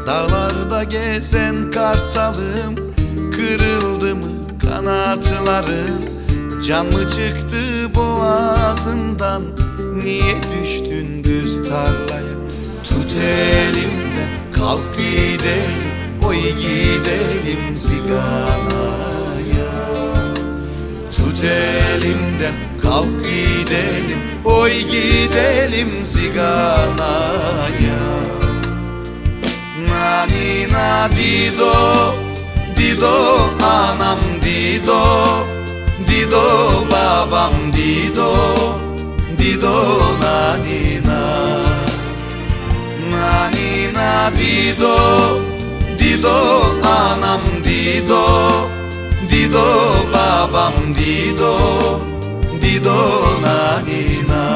Dağlarda gezen kartalım, kırıldı mı kanatların? Can mı çıktı boğazından? Niye düştün düz tarlaya? Tut elimden kalk gidelim, oy gidelim ziganaya. Tut elimden kalk gidelim, oy gidelim ziganaya. Nanina dido, dido anam dido, dido babam dido, dido nanina. Nanina dido, dido anam dido, dido babam dido, dido nanina.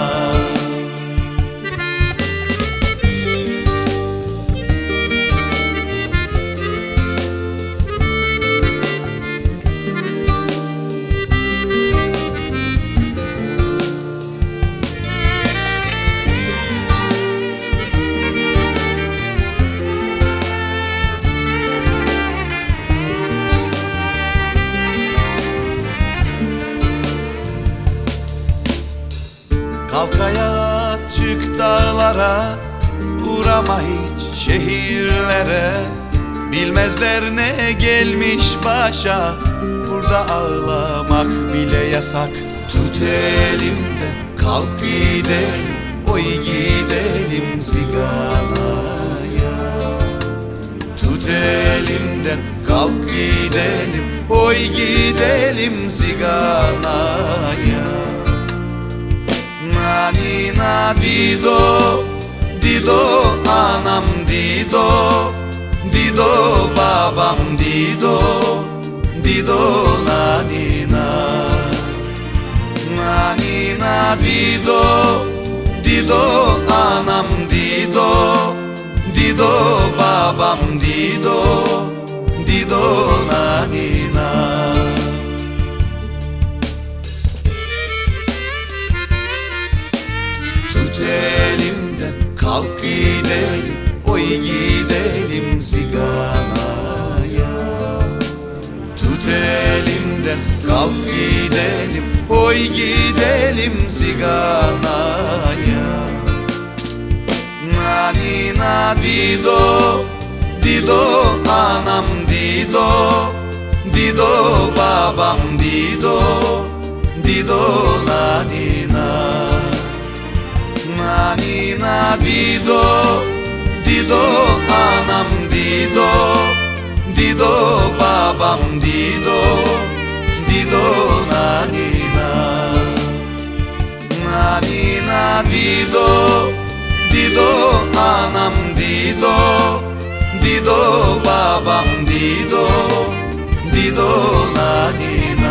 Kalk ayağa çık dağlara, uğrama hiç şehirlere. Bilmezler ne gelmiş başa, burada ağlamak bile yasak. Tut elimden kalk gidelim, oy gidelim ziganaya. Tut elimden kalk gidelim, oy gidelim ziganaya. Nanina dido, dido anam dido, dido babam dido, dido nanina. Nanina dido, dido anam dido, dido babam dido, dido nanina. Elimden kalk gidelim, oy gidelim ziganaya. Tut elimden kalk gidelim, oy gidelim ziganaya. Nanina dido, dido anam dido, dido babam dido, dido nanina. Nanina dido, dido anam dido, dido babam dido, dido nanina. Nanina dido, dido anam dido, dido babam dido, dido nanina.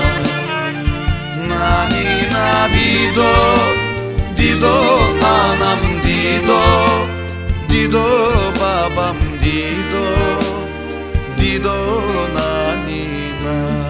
Nanina dido, dido anam dido, dido babam dido, dido nanina.